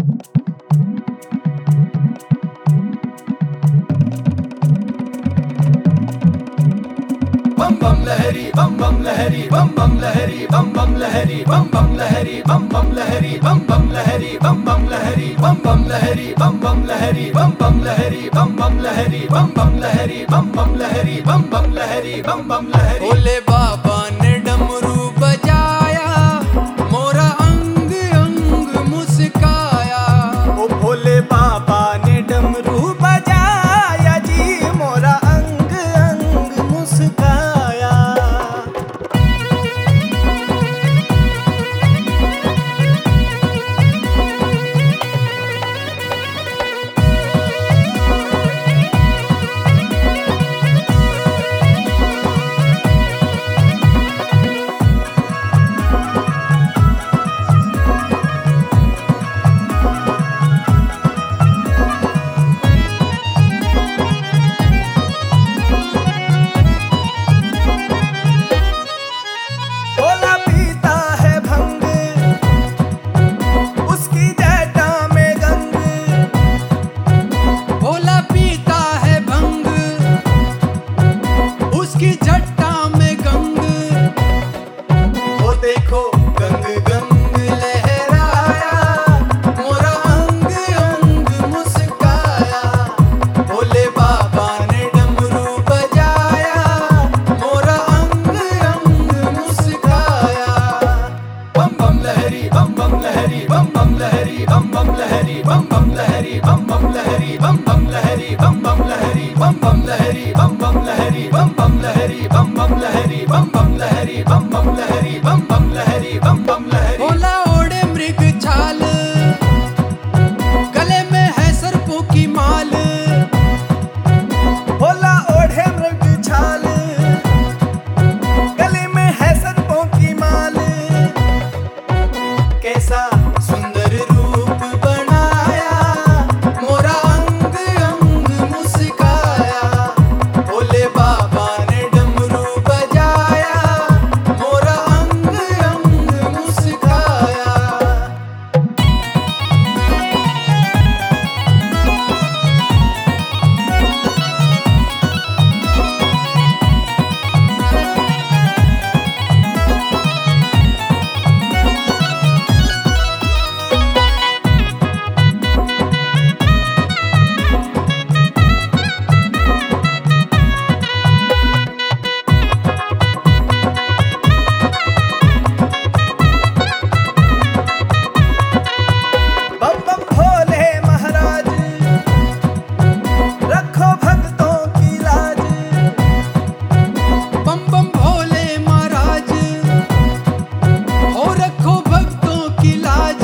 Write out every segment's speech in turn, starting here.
बम बम लहरी बम बम लहरी बम बम लहरी बम बम लहरी बम बम लहरी बम बम लहरी बम बम लहरी बम बम लहरी बम बम लहरी बम बम लहरी बम बम लहरी बम बम लहरी बम बम लहरी बम बम लहरी बम बम लहरी बम बम लहरी। भोले बाबा ने डमरू बजाया, मोरा अंग अंग मुस्काया। ओ भोले बाबा ने डमरू बजाया जी, मोरा अंग अंग मुस्काया। भोला पीता है भंग, उसकी जटा में गंग। भोला पीता है भंग, उसकी जट्टा में गंग। वो देखो गंग गंग लहराया, मोरा अंग अंग मुस्काया। भोले बाबा ने डमरू बजाया, मोरा अंग अंग मुस्काया। बम बम लहरी बम बम लहरी बम बम लहरी बम बम लहरी बम बम लहरी बम बम लहरी बम बम लहरी बम बम लहरी बम बम लहरी बम बम लहरी बम बम लहरी बम बम लहरी बम बम लहरी बम बम लहरी बम बम लहरी बम बम लहरी। भोला ओढ़े मृग छाल, गले में है सर्पों की माल। भोला ओढ़े मृग छाल, गले में है सर्पों की माल। कैसा सुंदर रूप बनाया, मोरा अंग अंग मुस्काया। भोले बाबा ने डमरू बजाया, मोरा अंग अंग मुस्काया। बम बम भोले महाराज, रखो भक्तों की लाज। बम बम भोले महाराज, हो रखो भक्तों की लाज।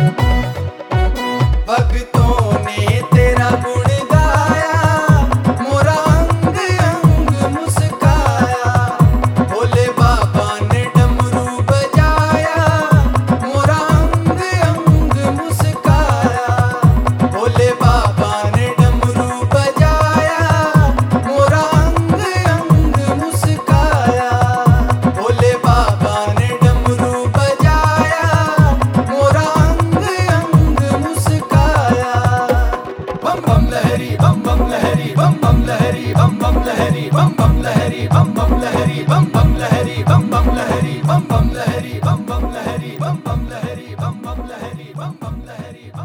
भक्तों ने तेरा गुण गाया, मोरा अंग अंग मुस्काया। भोले बाबा ने डमरू बजाया, मोरा अंग अंग मुस्काया। भोले बाबा ने डमरू बजाया, मोरा अंग अंग मुस्काया। भोले बाबा ने डमरू बजाया, मोरा अंग अंग मुस्काया। बम बम लहरी बम बम लहरी बम बम लहरी बम बम लहरी बम बम लहरी बम बम लहरी बम बम लहरी बम बम लहरी बम बम लहरी बम बम लहरी बम बम लहरी बम बम लहरी बम बम लहरी।